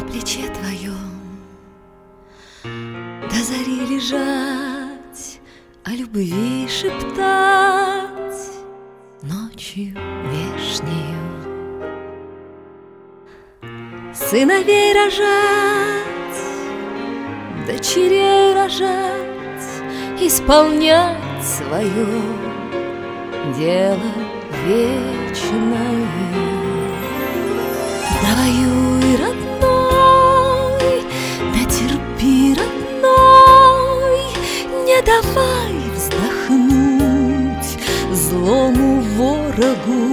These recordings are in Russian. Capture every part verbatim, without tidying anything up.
плече твоем до зари лежать, о любви шептать ночью вешнею, сыновей рожать, дочерей рожать, исполнять свое дело вечное. Да воюй, родной, да терпи, родной, не давай вздохнуть злому ворогу.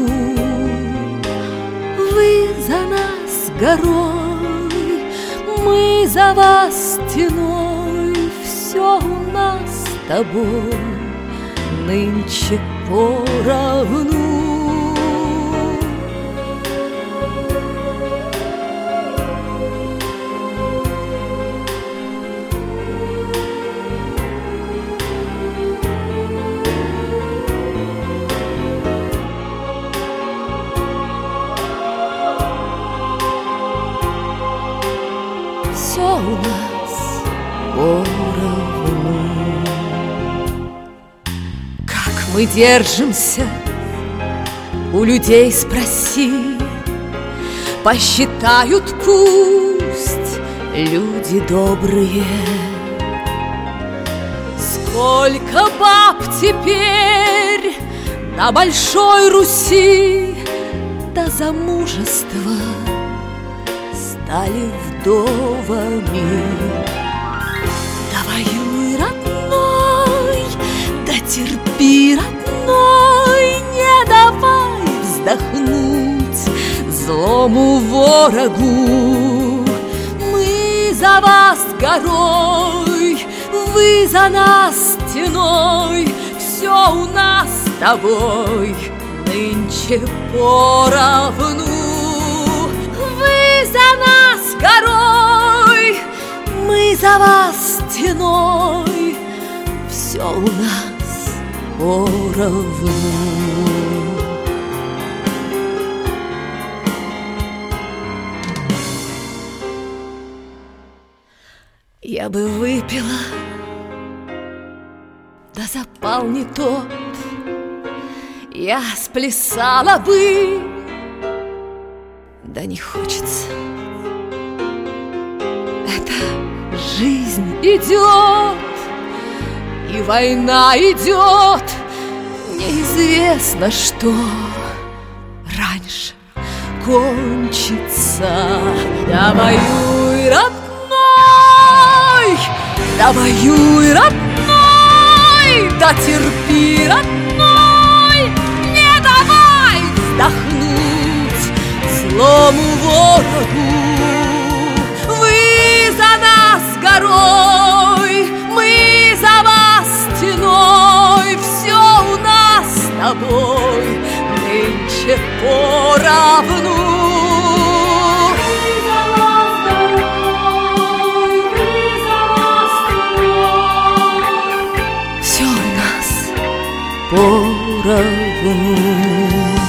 Вы за нас горой, мы за вас стеной, все у нас с тобой нынче поровну. Все у нас поровну. Как мы держимся, у людей спроси, посчитают пусть люди добрые. Сколько баб теперь на Большой Руси до замужества стали вдовами. Да воюй, родной, да терпи, родной, не давай вздохнуть злому ворогу. Мы за вас горой, вы за нас стеной, все у нас с тобой нынче поровну. Вы за нас горой, мы за вас стеной, все у нас поровну. Я бы выпила, да запал не тот, я сплясала бы, да не хочется. Эта жизнь идет, и война идет, неизвестно, что раньше кончится. Да воюй, родной, да воюй, родной, да терпи, родной, не давай вздохнуть злому ворогу. Вы за нас горой, мы за вас стеной, все у нас с тобой нынче поровну. Все у нас поровну.